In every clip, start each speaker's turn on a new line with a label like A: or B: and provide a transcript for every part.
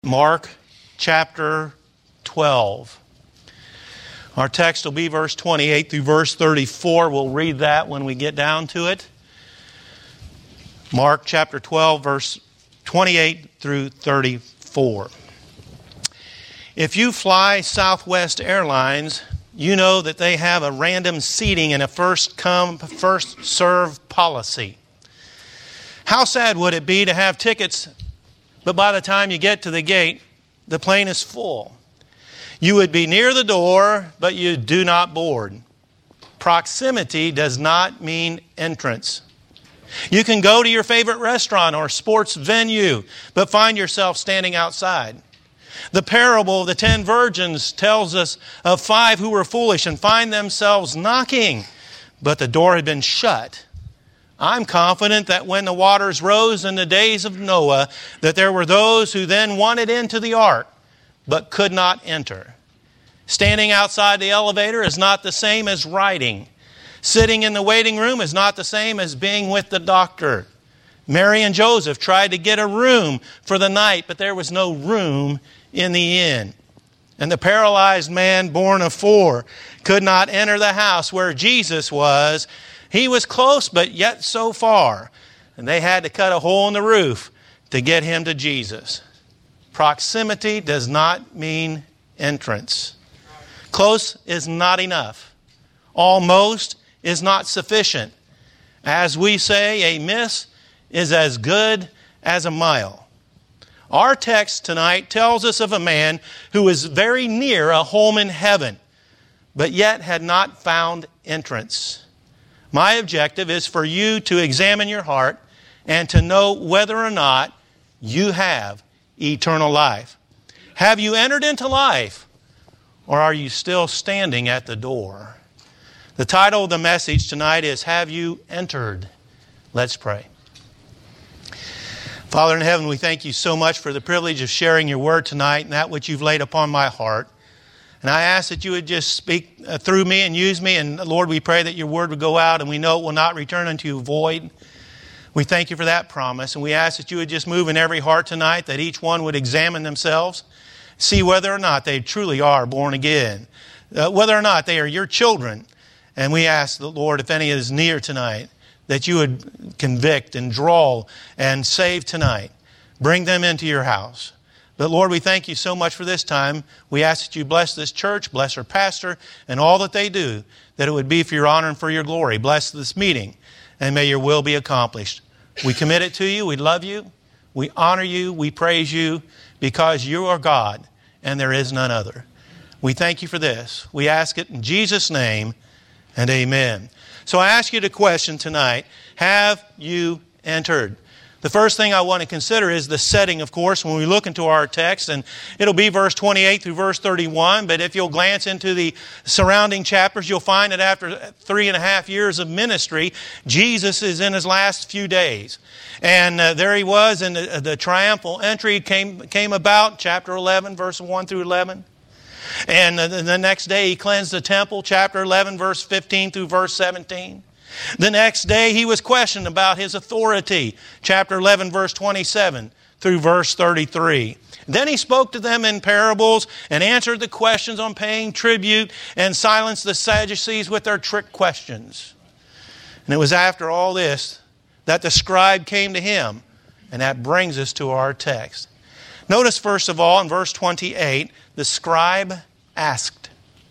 A: Mark chapter 12. Our text will be verse 28 through verse 34. We'll read that when we get down to it. Mark chapter 12, verse 28 through 34. If you fly Southwest Airlines, you know that they have a random seating and a first come, first serve policy. How sad would it be to have tickets, but by the time you get to the gate, the plane is full? You would be near the door, but you do not board. Proximity does not mean entrance. You can go to your favorite restaurant or sports venue, but find yourself standing outside. The parable of the 10 virgins tells us of 5 who were foolish and find themselves knocking, but the door had been shut. I'm confident that when the waters rose in the days of Noah, that there were those who then wanted into the ark, but could not enter. Standing outside the elevator is not the same as riding. Sitting in the waiting room is not the same as being with the doctor. Mary and Joseph tried to get a room for the night, but there was no room in the inn. And the paralyzed man born of 4 could not enter the house where Jesus was. He was close, but yet so far. And they had to cut a hole in the roof to get him to Jesus. Proximity does not mean entrance. Close is not enough. Almost is not sufficient. As we say, a miss is as good as a mile. Our text tonight tells us of a man who was very near a home in heaven, but yet had not found entrance. My objective is for you to examine your heart and to know whether or not you have eternal life. Have you entered into life, or are you still standing at the door? The title of the message tonight is, Have You Entered? Let's pray. Father in heaven, we thank you so much for the privilege of sharing your word tonight and that which you've laid upon my heart. And I ask that you would just speak through me and use me. And Lord, we pray that your word would go out and we know it will not return unto you void. We thank you for that promise. And we ask that you would just move in every heart tonight, that each one would examine themselves, see whether or not they truly are born again, whether or not they are your children. And we ask the Lord, if any is near tonight, that you would convict and draw and save tonight. Bring them into your house. But Lord, we thank you so much for this time. We ask that you bless this church, bless our pastor, and all that they do, that it would be for your honor and for your glory. Bless this meeting, and may your will be accomplished. We commit it to you. We love you. We honor you. We praise you, because you are God, and there is none other. We thank you for this. We ask it in Jesus' name, and amen. So I ask you the question tonight, have you entered? The first thing I want to consider is the setting, of course, when we look into our text. And it'll be verse 28 through verse 31. But if you'll glance into the surrounding chapters, you'll find that after 3.5 years of ministry, Jesus is in his last few days. And there he was, and the triumphal entry came about, chapter 11, verse 1 through 11. And the next day he cleansed the temple, chapter 11, verse 15 through verse 17. The next day he was questioned about his authority, chapter 11, verse 27 through verse 33. Then he spoke to them in parables and answered the questions on paying tribute and silenced the Sadducees with their trick questions. And it was after all this that the scribe came to him, and that brings us to our text. Notice first of all in verse 28, the scribe asked.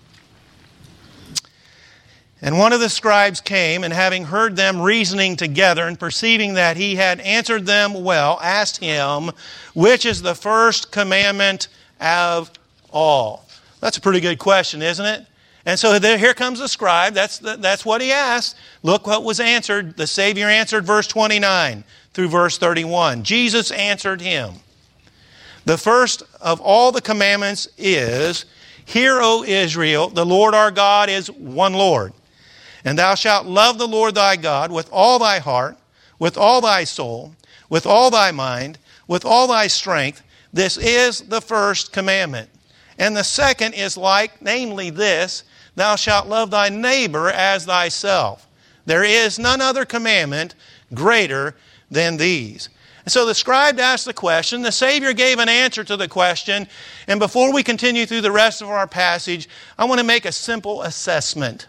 A: And one of the scribes came, and having heard them reasoning together, and perceiving that he had answered them well, asked him, which is the first commandment of all? That's a pretty good question, isn't it? And so here comes the scribe. That's what he asked. Look what was answered. The Savior answered verse 29 through verse 31. Jesus answered him. The first of all the commandments is, Hear, O Israel, the Lord our God is one Lord. And thou shalt love the Lord thy God with all thy heart, with all thy soul, with all thy mind, with all thy strength. This is the first commandment. And the second is like, namely this, thou shalt love thy neighbor as thyself. There is none other commandment greater than these. And so the scribe asked the question, the Savior gave an answer to the question, and before we continue through the rest of our passage, I want to make a simple assessment.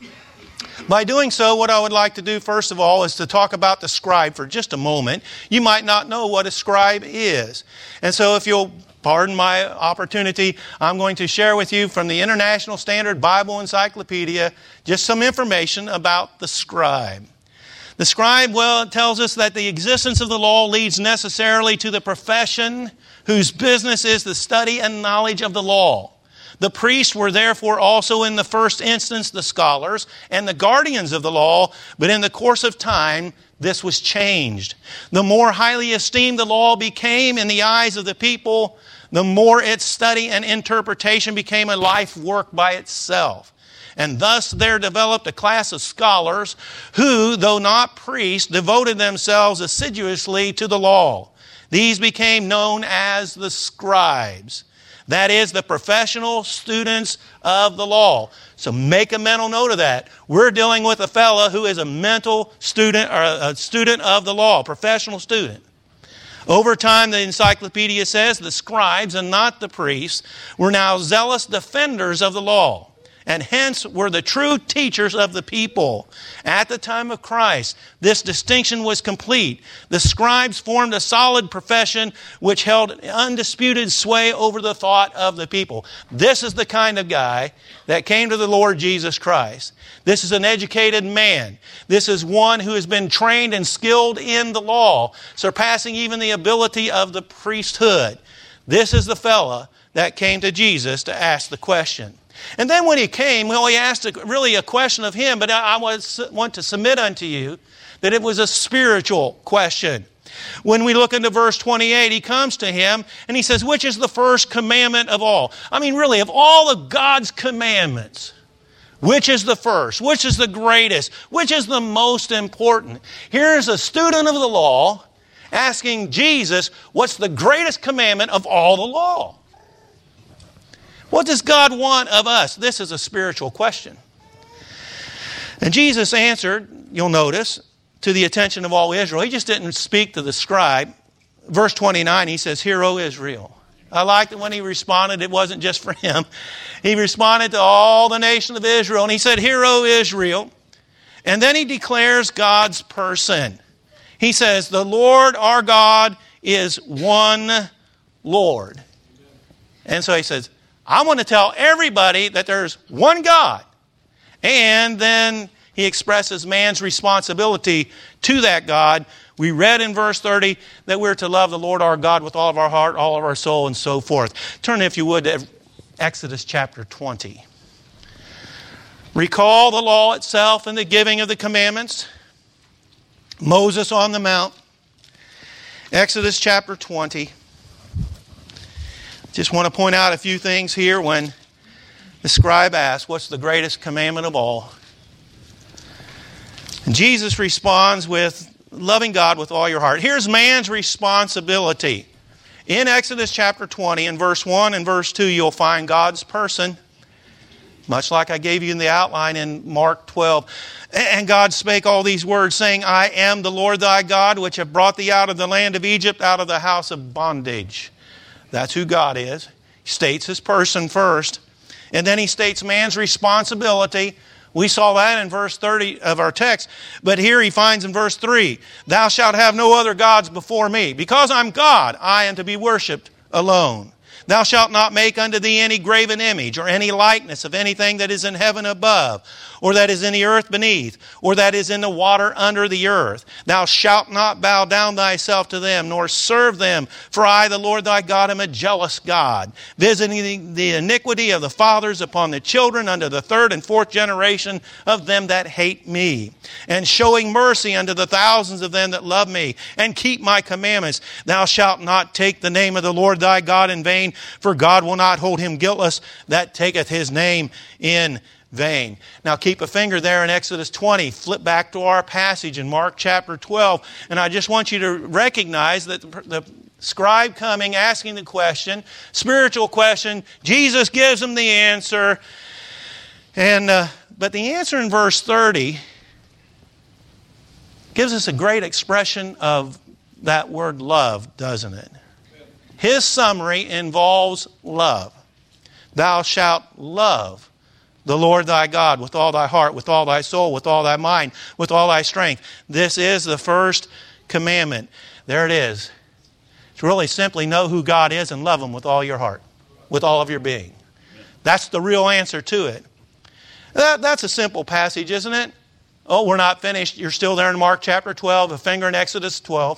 A: By doing so, what I would like to do first of all is to talk about the scribe for just a moment. You might not know what a scribe is. And so if you'll pardon my opportunity, I'm going to share with you from the International Standard Bible Encyclopedia just some information about the scribe. The scribe, well, it tells us that the existence of the law leads necessarily to the profession whose business is the study and knowledge of the law. The priests were therefore also in the first instance the scholars and the guardians of the law, but in the course of time, this was changed. The more highly esteemed the law became in the eyes of the people, the more its study and interpretation became a life work by itself. And thus there developed a class of scholars who, though not priests, devoted themselves assiduously to the law. These became known as the scribes. That is, the professional students of the law. So make a mental note of that. We're dealing with a fellow who is a mental student, or a student of the law, professional student. Over time, the encyclopedia says, the scribes and not the priests were now zealous defenders of the law, and hence were the true teachers of the people. At the time of Christ, this distinction was complete. The scribes formed a solid profession which held undisputed sway over the thought of the people. This is the kind of guy that came to the Lord Jesus Christ. This is an educated man. This is one who has been trained and skilled in the law, surpassing even the ability of the priesthood. This is the fella that came to Jesus to ask the question. And then when he came, well, he asked really a question of him, but I want to submit unto you that it was a spiritual question. When we look into verse 28, he comes to him and he says, which is the first commandment of all? I mean, really, of all of God's commandments, which is the first? Which is the greatest? Which is the most important? Here's a student of the law asking Jesus, what's the greatest commandment of all the law? What does God want of us? This is a spiritual question. And Jesus answered, you'll notice, to the attention of all Israel. He just didn't speak to the scribe. Verse 29, he says, Hear, O Israel. I like that when he responded, it wasn't just for him. He responded to all the nation of Israel. And he said, Hear, O Israel. And then he declares God's person. He says, the Lord our God is one Lord. And so he says, I want to tell everybody that there's one God. And then he expresses man's responsibility to that God. We read in verse 30 that we're to love the Lord our God with all of our heart, all of our soul, and so forth. Turn, if you would, to Exodus chapter 20. Recall the law itself and the giving of the commandments. Moses on the mount. Exodus chapter 20. Just want to point out a few things here when the scribe asks, what's the greatest commandment of all? And Jesus responds with loving God with all your heart. Here's man's responsibility. In Exodus chapter 20, in verse 1 and verse 2, you'll find God's person, much like I gave you in the outline in Mark 12. And God spake all these words, saying, I am the Lord thy God, which have brought thee out of the land of Egypt, out of the house of bondage. That's who God is. He states his person first. And then he states man's responsibility. We saw that in verse 30 of our text. But here he finds in verse 3, Thou shalt have no other gods before me. Because I'm God, I am to be worshipped alone. Thou shalt not make unto thee any graven image, or any likeness of anything that is in heaven above, or that is in the earth beneath, or that is in the water under the earth. Thou shalt not bow down thyself to them, nor serve them. For I, the Lord thy God, am a jealous God, visiting the iniquity of the fathers upon the children unto the third and fourth generation of them that hate me, and showing mercy unto the thousands of them that love me, and keep my commandments. Thou shalt not take the name of the Lord thy God in vain, for God will not hold him guiltless that taketh his name in vain. Now keep a finger there in Exodus 20. Flip back to our passage in Mark chapter 12. And I just want you to recognize that the scribe coming, asking the question, spiritual question, Jesus gives him the answer. But the answer in verse 30 gives us a great expression of that word love, doesn't it? His summary involves love. Thou shalt love the Lord thy God with all thy heart, with all thy soul, with all thy mind, with all thy strength. This is the first commandment. There it is. It's really simply know who God is and love Him with all your heart, with all of your being. That's the real answer to it. That's a simple passage, isn't it? Oh, we're not finished. You're still there in Mark chapter 12, a finger in Exodus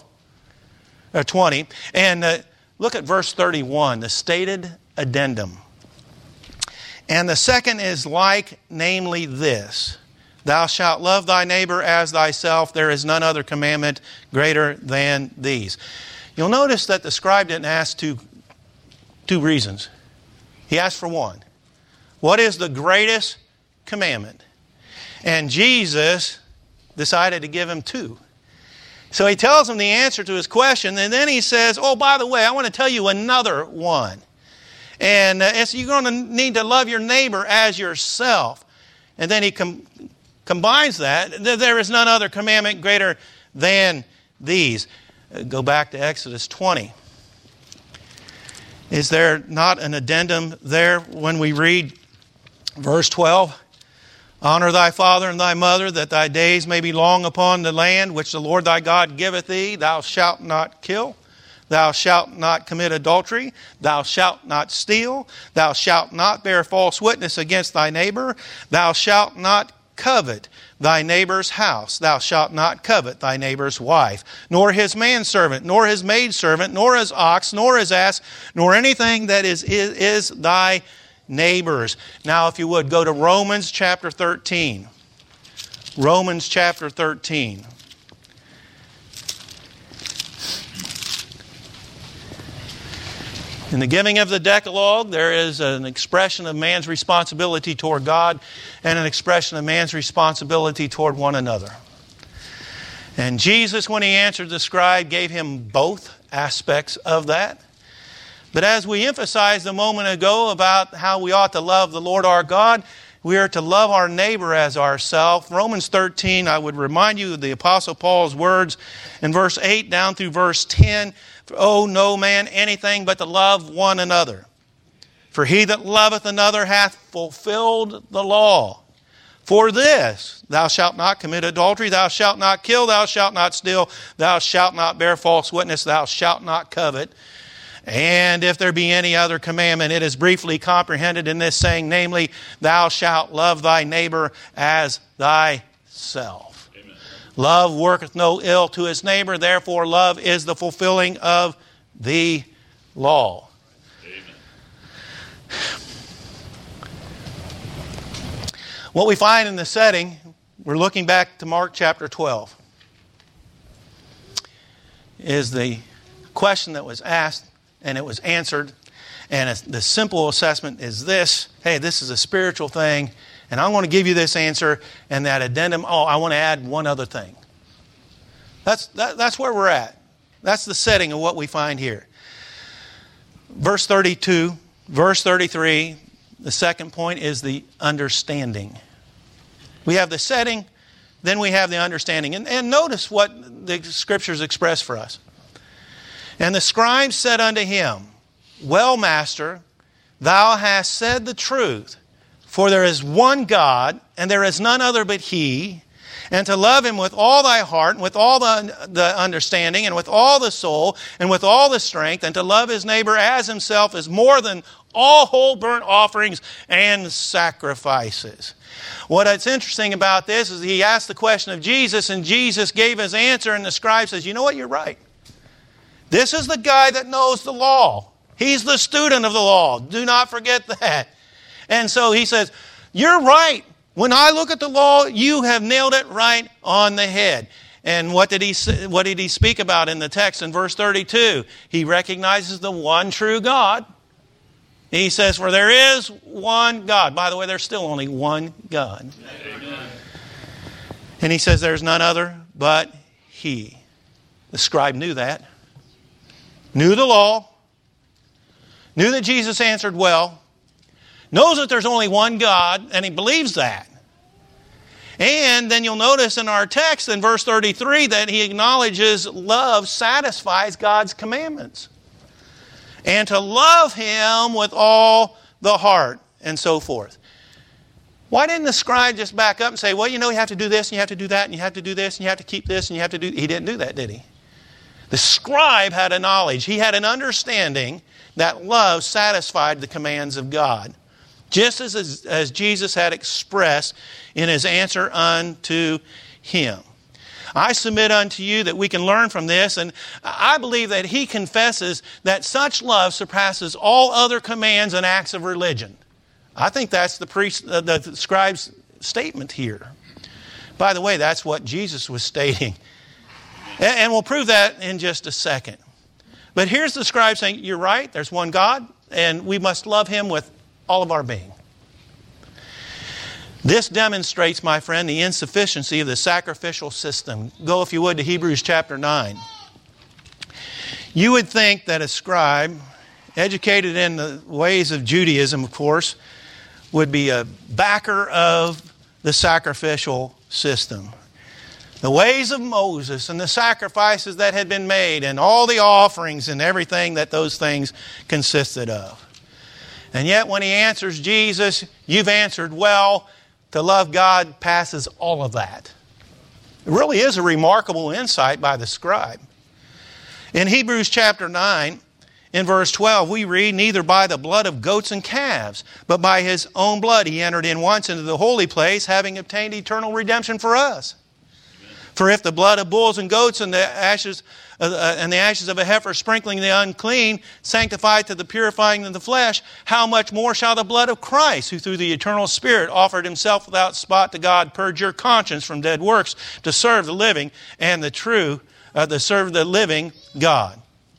A: 20. And look at verse 31, the stated addendum. And the second is like, namely this: Thou shalt love thy neighbor as thyself. There is none other commandment greater than these. You'll notice that the scribe didn't ask two reasons. He asked for one. What is the greatest commandment? And Jesus decided to give him two. So he tells him the answer to his question, and then he says, oh, by the way, I want to tell you another one. And you're going to need to love your neighbor as yourself. And then he combines that. There is none other commandment greater than these. Go back to Exodus 20. Is there not an addendum there when we read verse 12? Honor thy father and thy mother, that thy days may be long upon the land which the Lord thy God giveth thee. Thou shalt not kill. Thou shalt not commit adultery. Thou shalt not steal. Thou shalt not bear false witness against thy neighbor. Thou shalt not covet thy neighbor's house. Thou shalt not covet thy neighbor's wife, nor his manservant, nor his maidservant, nor his ox, nor his ass, nor anything that is thy neighbor's. Now, if you would, go to Romans chapter 13. Romans chapter 13. In the giving of the Decalogue, there is an expression of man's responsibility toward God and an expression of man's responsibility toward one another. And Jesus, when He answered the scribe, gave him both aspects of that. But as we emphasized a moment ago about how we ought to love the Lord our God, we are to love our neighbor as ourselves. Romans 13, I would remind you of the Apostle Paul's words in verse 8 down through verse 10. Owe no man anything but to love one another. For he that loveth another hath fulfilled the law. For this, thou shalt not commit adultery, thou shalt not kill, thou shalt not steal, thou shalt not bear false witness, thou shalt not covet. And if there be any other commandment, it is briefly comprehended in this saying, namely, thou shalt love thy neighbor as thyself. Amen. Love worketh no ill to his neighbor, therefore love is the fulfilling of the law. Amen. What we find in the setting, we're looking back to Mark chapter 12, is the question that was asked and it was answered. And the simple assessment is this: hey, this is a spiritual thing, and I want to give you this answer. And that addendum, I want to add one other thing. That's where we're at. That's the setting of what we find here. Verse 32, verse 33, the second point is the understanding. We have the setting, then we have the understanding. And notice what the Scriptures express for us. And the scribe said unto him, Well, master, thou hast said the truth, for there is one God, and there is none other but He, and to love Him with all thy heart, and with all the understanding, and with all the soul, and with all the strength, and to love his neighbor as himself is more than all whole burnt offerings and sacrifices. What's interesting about this is he asked the question of Jesus, and Jesus gave his answer, and the scribe says, you know what, you're right. This is the guy that knows the law. He's the student of the law. Do not forget that. And so he says, you're right. When I look at the law, you have nailed it right on the head. And what did he speak about in the text in verse 32? He recognizes the one true God. He says, for there is one God. By the way, there's still only one God. Amen. And he says there's none other but He. The scribe knew that. Knew the law. Knew that Jesus answered well. Knows that there's only one God, and he believes that. And then you'll notice in our text in verse 33 that he acknowledges love satisfies God's commandments. And to love Him with all the heart and so forth. Why didn't the scribe just back up and say, well, you have to do this, and you have to do that, and you have to do this, and you have to keep this, and you have to do... He didn't do that, did he? The scribe had a knowledge. He had an understanding that love satisfied the commands of God. Just as Jesus had expressed in His answer unto him. I submit unto you that we can learn from this, and I believe that he confesses that such love surpasses all other commands and acts of religion. I think that's the scribe's statement here. By the way, that's what Jesus was stating. And we'll prove that in just a second. But here's the scribe saying, you're right, there's one God, and we must love Him with all of our being. This demonstrates, my friend, the insufficiency of the sacrificial system. Go, if you would, to Hebrews chapter 9. You would think that a scribe, educated in the ways of Judaism, of course, would be a backer of the sacrificial system. The ways of Moses and the sacrifices that had been made and all the offerings and everything that those things consisted of. And yet when he answers Jesus, you've answered well. To love God passes all of that. It really is a remarkable insight by the scribe. In Hebrews chapter 9, in verse 12, we read, neither by the blood of goats and calves, but by His own blood He entered in once into the holy place, having obtained eternal redemption for us. For if the blood of bulls and goats and the ashes of a heifer sprinkling the unclean sanctify to the purifying of the flesh, how much more shall the blood of Christ, who through the eternal Spirit offered Himself without spot to God, purge your conscience from dead serve the living God.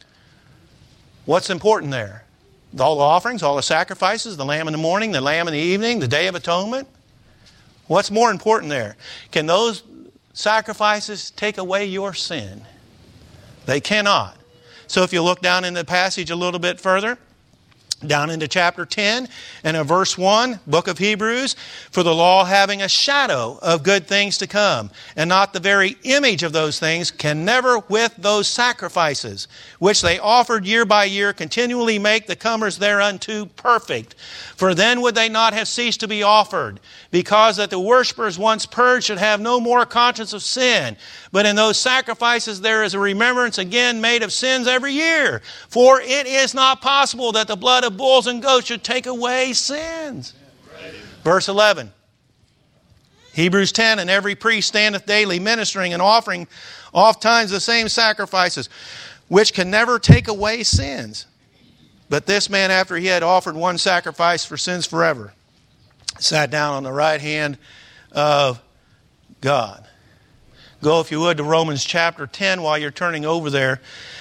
A: What's important there? All the offerings, all the sacrifices, the lamb in the morning, the lamb in the evening, the Day of Atonement. What's more important there? Can those sacrifices take away your sin? They cannot. So if you look down in the passage a little bit further, down into chapter 10 and in verse 1, book of Hebrews, for the law having a shadow of good things to come, and not the very image of those things, can never with those sacrifices, which they offered year by year, continually make the comers thereunto perfect. For then would they not have ceased to be offered, because that the worshippers once purged should have no more conscience of sin. But in those sacrifices there is a remembrance again made of sins every year. For it is not possible that the blood of bulls and goats should take away sins. Verse 11. Hebrews 10, and every priest standeth daily ministering and offering oft times the same sacrifices, which can never take away sins. But this man, after he had offered one sacrifice for sins forever, sat down on the right hand of God. Go, if you would, to Romans chapter 10 while you're turning over there.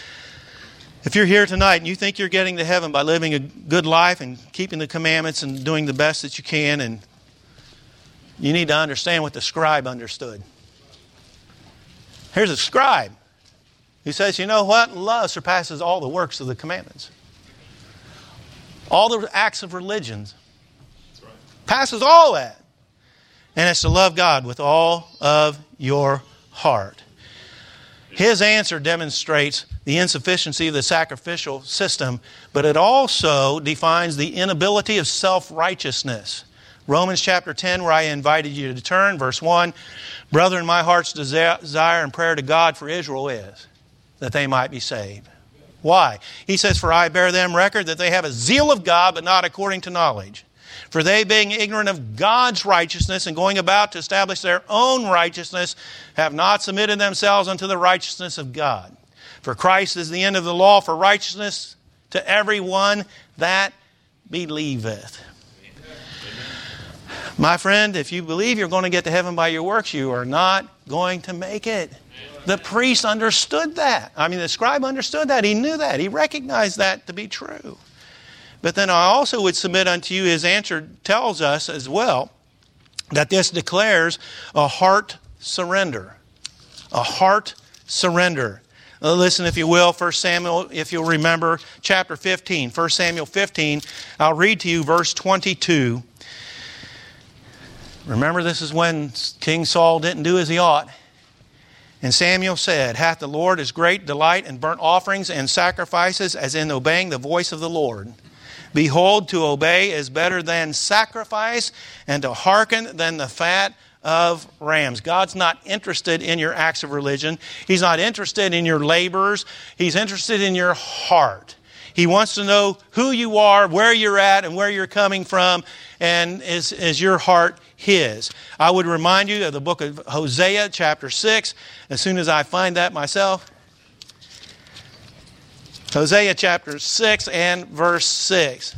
A: If you're here tonight and you think you're getting to heaven by living a good life and keeping the commandments and doing the best that you can, and you need to understand what the scribe understood. Here's a scribe who says, you know what? Love surpasses all the works of the commandments. All the acts of religions. Passes all that. And it's to love God with all of your heart. His answer demonstrates the insufficiency of the sacrificial system, but it also defines the inability of self-righteousness. Romans chapter 10, where I invited you to turn, verse 1, brethren, my heart's desire and prayer to God for Israel is that they might be saved. Why? He says, for I bear them record that they have a zeal of God, but not according to knowledge. For they, being ignorant of God's righteousness and going about to establish their own righteousness, have not submitted themselves unto the righteousness of God. For Christ is the end of the law for righteousness to everyone that believeth. My friend, if you believe you're going to get to heaven by your works, you are not going to make it. The priest understood that. The scribe understood that. He knew that. He recognized that to be true. But then I also would submit unto you, his answer tells us as well that this declares a heart surrender. A heart surrender. Listen, if you will, 1 Samuel, if you'll remember, chapter 15. 1 Samuel 15, I'll read to you verse 22. Remember, this is when King Saul didn't do as he ought. And Samuel said, hath the Lord as great delight in burnt offerings and sacrifices as in obeying the voice of the Lord? Behold, to obey is better than sacrifice, and to hearken than the fat of rams. God's not interested in your acts of religion. He's not interested in your labors. He's interested in your heart. He wants to know who you are, where you're at, and where you're coming from, and is your heart His. I would remind you of the book of Hosea, chapter 6, as soon as I find that myself. Hosea chapter 6 and verse 6.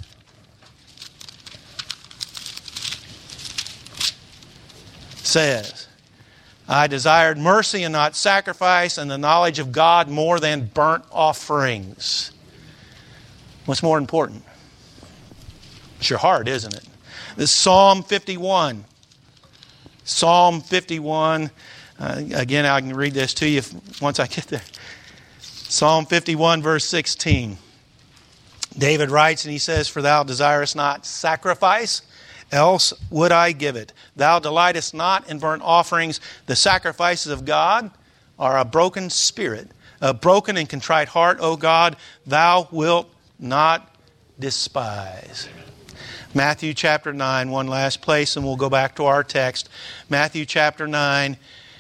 A: Says, I desired mercy and not sacrifice, and the knowledge of God more than burnt offerings. What's more important? It's your heart, isn't it? This is Psalm 51. Psalm 51. Again, I can read this to you once I get there. Psalm 51, verse 16. David writes and he says, for thou desirest not sacrifice, else would I give it. Thou delightest not in burnt offerings. The sacrifices of God are a broken spirit, a broken and contrite heart, O God, thou wilt not despise. Matthew chapter 9, one last place, and we'll go back to our text. Matthew chapter 9.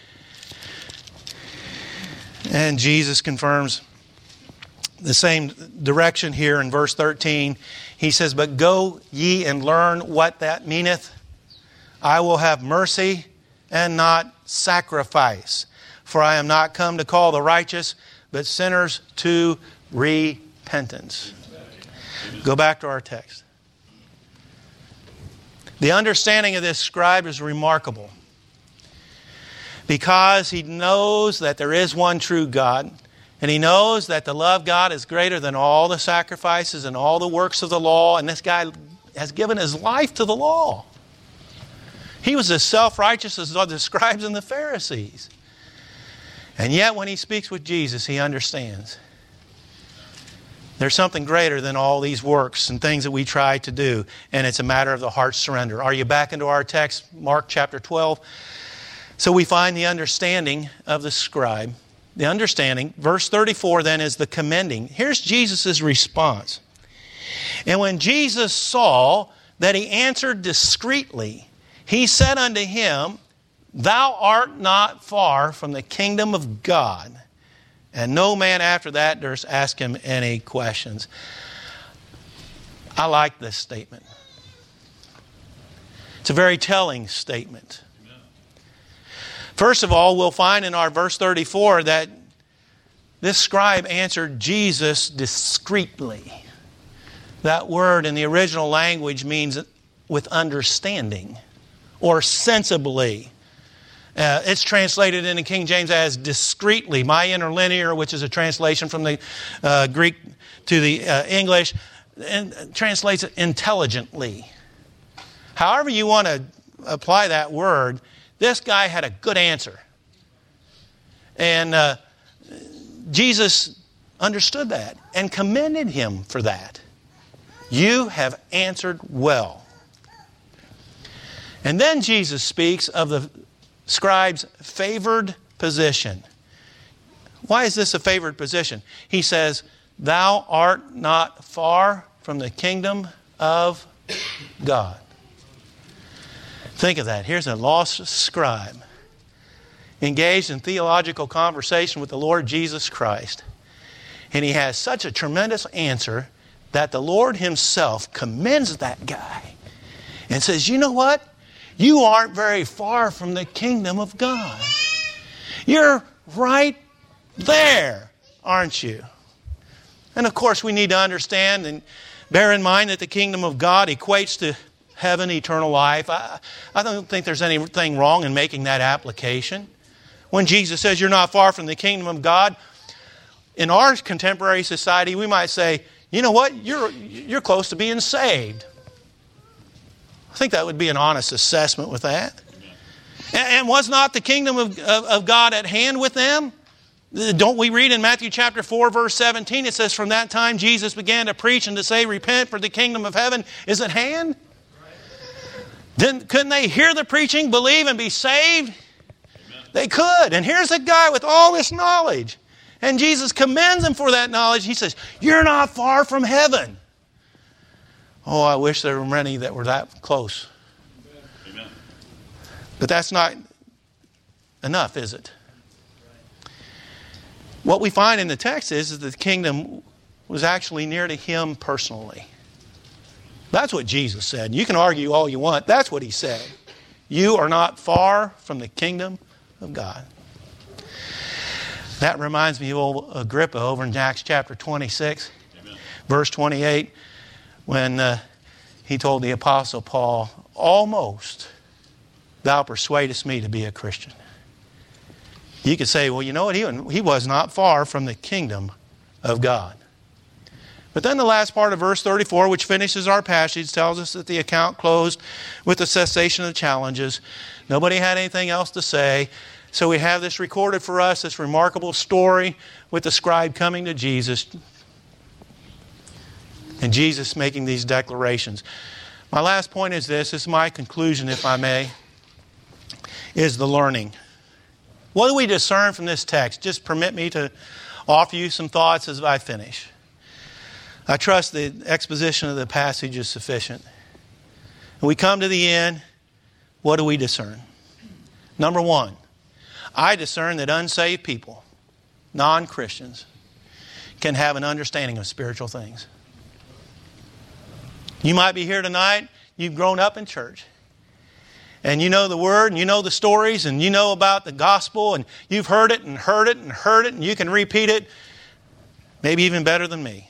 A: And Jesus confirms the same direction here in verse 13. He says, but go ye and learn what that meaneth. I will have mercy and not sacrifice. For I am not come to call the righteous, but sinners to repentance. Go back to our text. The understanding of this scribe is remarkable, because he knows that there is one true God, and he knows that the love of God is greater than all the sacrifices and all the works of the law, and this guy has given his life to the law. He was as self-righteous as the scribes and the Pharisees. And yet when he speaks with Jesus, he understands there's something greater than all these works and things that we try to do, and it's a matter of the heart's surrender. Are you back into our text, Mark chapter 12? So we find the understanding of the scribe. The understanding. Verse 34 then is the commending. Here's Jesus' response. And when Jesus saw that he answered discreetly, he said unto him, thou art not far from the kingdom of God. And no man after that durst ask him any questions. I like this statement. It's a very telling statement. First of all, we'll find in our verse 34 that this scribe answered Jesus discreetly. That word in the original language means with understanding or sensibly. It's translated in the King James as discreetly. My interlinear, which is a translation from the Greek to the English, and translates it intelligently. However you want to apply that word, this guy had a good answer. And Jesus understood that and commended him for that. You have answered well. And then Jesus speaks of the scribe's favored position. Why is this a favored position? He says, thou art not far from the kingdom of God. Think of that. Here's a lost scribe engaged in theological conversation with the Lord Jesus Christ. And he has such a tremendous answer that the Lord Himself commends that guy and says, you know what? You aren't very far from the kingdom of God. You're right there, aren't you? And of course we need to understand and bear in mind that the kingdom of God equates to heaven, eternal life. I don't think there's anything wrong in making that application. When Jesus says you're not far from the kingdom of God, in our contemporary society we might say, you know what, you're close to being saved. I think that would be an honest assessment with that. And was not the kingdom of God at hand with them? Don't we read in Matthew chapter 4, verse 17, it says, from that time Jesus began to preach and to say, repent, for the kingdom of heaven is at hand. Then couldn't they hear the preaching, believe, and be saved? Amen. They could. And here's a guy with all this knowledge. And Jesus commends him for that knowledge. He says, you're not far from heaven. Oh, I wish there were many that were that close. Amen. But that's not enough, is it? What we find in the text is that the kingdom was actually near to him personally. That's what Jesus said. You can argue all you want. That's what he said. You are not far from the kingdom of God. That reminds me of old Agrippa over in Acts chapter 26, Amen. Verse 28, when he told the Apostle Paul, almost thou persuadest me to be a Christian. You could say, well, you know what? He was not far from the kingdom of God. But then the last part of verse 34, which finishes our passage, tells us that the account closed with the cessation of the challenges. Nobody had anything else to say. So we have this recorded for us, this remarkable story with the scribe coming to Jesus and Jesus making these declarations. My last point is this is my conclusion, if I may, is the learning. What do we discern from this text? Just permit me to offer you some thoughts as I finish. I trust the exposition of the passage is sufficient. When we come to the end, what do we discern? Number one, I discern that unsaved people, non-Christians, can have an understanding of spiritual things. You might be here tonight, you've grown up in church, and you know the Word, and you know the stories, and you know about the gospel, and you've heard it, and heard it, and heard it, and you can repeat it, maybe even better than me.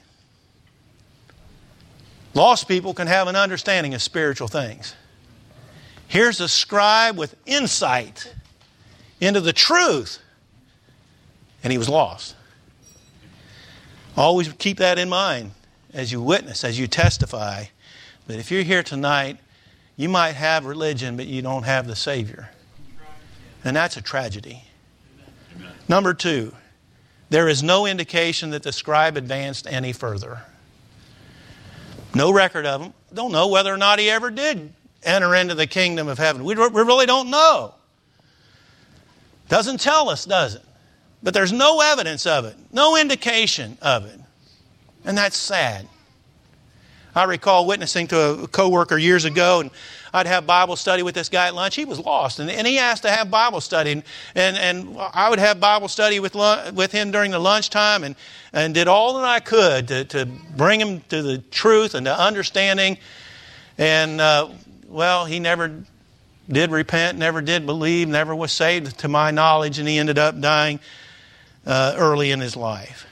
A: Lost people can have an understanding of spiritual things. Here's a scribe with insight into the truth, and he was lost. Always keep that in mind as you witness, as you testify. But if you're here tonight, you might have religion, but you don't have the Savior. And that's a tragedy. Amen. Number two, there is no indication that the scribe advanced any further. No record of him. Don't know whether or not he ever did enter into the kingdom of heaven. We really don't know. Doesn't tell us, does it? But there's no evidence of it. No indication of it. And that's sad. I recall witnessing to a coworker years ago, and I'd have Bible study with this guy at lunch. He was lost, and he asked to have Bible study, and I would have Bible study with him during the lunchtime, and did all that I could to bring him to the truth and to understanding. And he never did repent, never did believe, never was saved to my knowledge, and he ended up dying early in his life.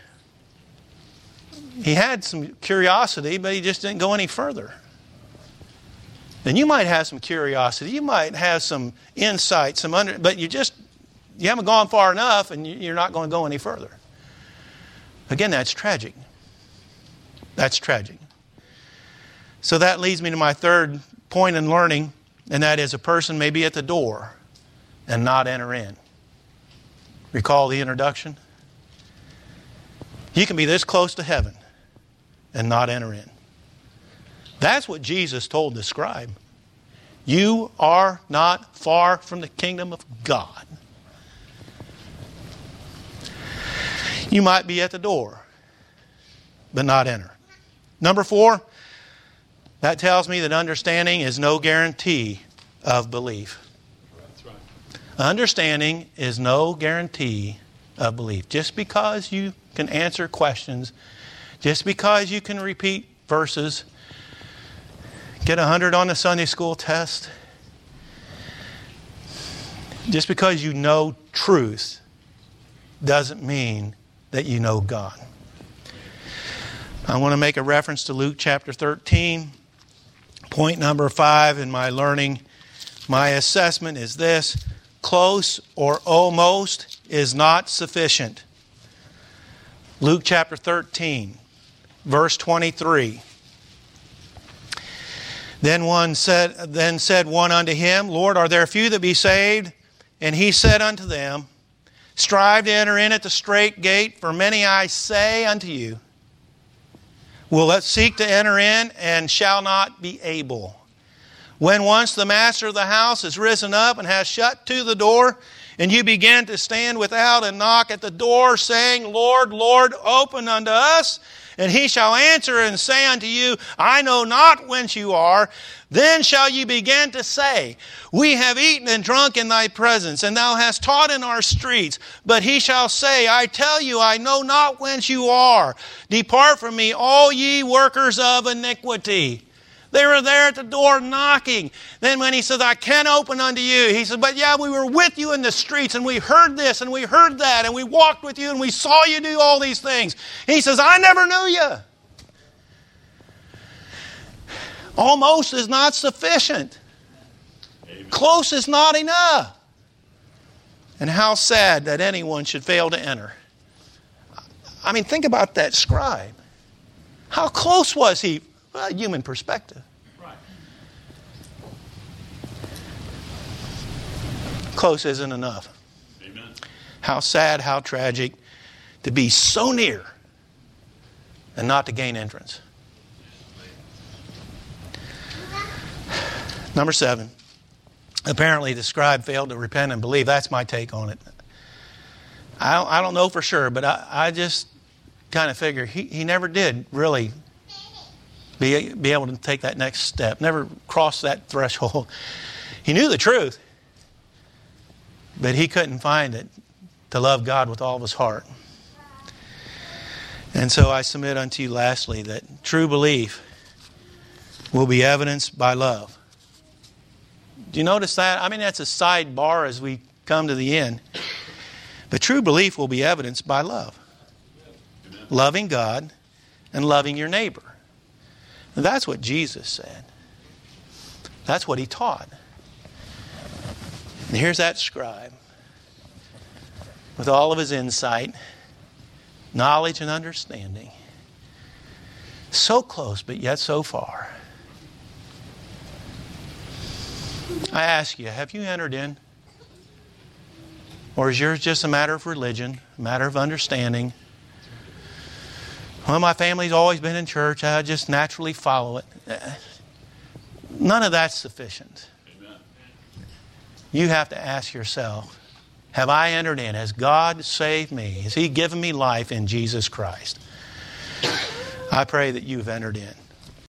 A: He had some curiosity, but he just didn't go any further. And you might have some curiosity, you might have some insight, but you haven't gone far enough, and you're not going to go any further. Again, that's tragic. That's tragic. So that leads me to my third point in learning, and that is a person may be at the door and not enter in. Recall the introduction? You can be this close to heaven and not enter in. That's what Jesus told the scribe. You are not far from the kingdom of God. You might be at the door, but not enter. Number 4, that tells me that understanding is no guarantee of belief. That's right. Understanding is no guarantee of belief. Just because you can answer questions, just because you can repeat verses, get 100 on the Sunday school test, just because you know truth doesn't mean that you know God. I want to make a reference to Luke chapter 13. Point number 5 in my learning, my assessment is this: close or almost is not sufficient. Luke chapter 13, verse 23. Then said one unto him, Lord, are there few that be saved? And he said unto them, strive to enter in at the strait gate, for many, I say unto you, will seek to enter in and shall not be able. When once the master of the house has risen up and has shut to the door, and you begin to stand without and knock at the door, saying, Lord, Lord, open unto us. And he shall answer and say unto you, I know not whence you are. Then shall ye begin to say, We have eaten and drunk in thy presence, and thou hast taught in our streets. But he shall say, I tell you, I know not whence you are. Depart from me, all ye workers of iniquity. They were there at the door knocking. Then when he says, I can't open unto you, he said, but yeah, we were with you in the streets, and we heard this, and we heard that, and we walked with you, and we saw you do all these things. He says, I never knew you. Almost is not sufficient. Amen. Close is not enough. And how sad that anyone should fail to enter. I mean, think about that scribe. How close was he? Well, human perspective. Right. Close isn't enough. Amen. How sad, how tragic to be so near and not to gain entrance. Number 7. Apparently the scribe failed to repent and believe. That's my take on it. I don't know for sure, but I just kind of figure he never did really be able to take that next step, never cross that threshold. He knew the truth, but he couldn't find it to love God with all of his heart. And so I submit unto you lastly that true belief will be evidenced by love. Do you notice that? I mean, that's a sidebar as we come to the end. But true belief will be evidenced by love. Amen. Loving God and loving your neighbor. And that's what Jesus said. That's what he taught. And here's that scribe with all of his insight, knowledge and understanding. So close, but yet so far. I ask you, have you entered in? Or is yours just a matter of religion, a matter of understanding? Well, my family's always been in church. I just naturally follow it. None of that's sufficient. Amen. You have to ask yourself, have I entered in? Has God saved me? Has He given me life in Jesus Christ? I pray that you've entered in.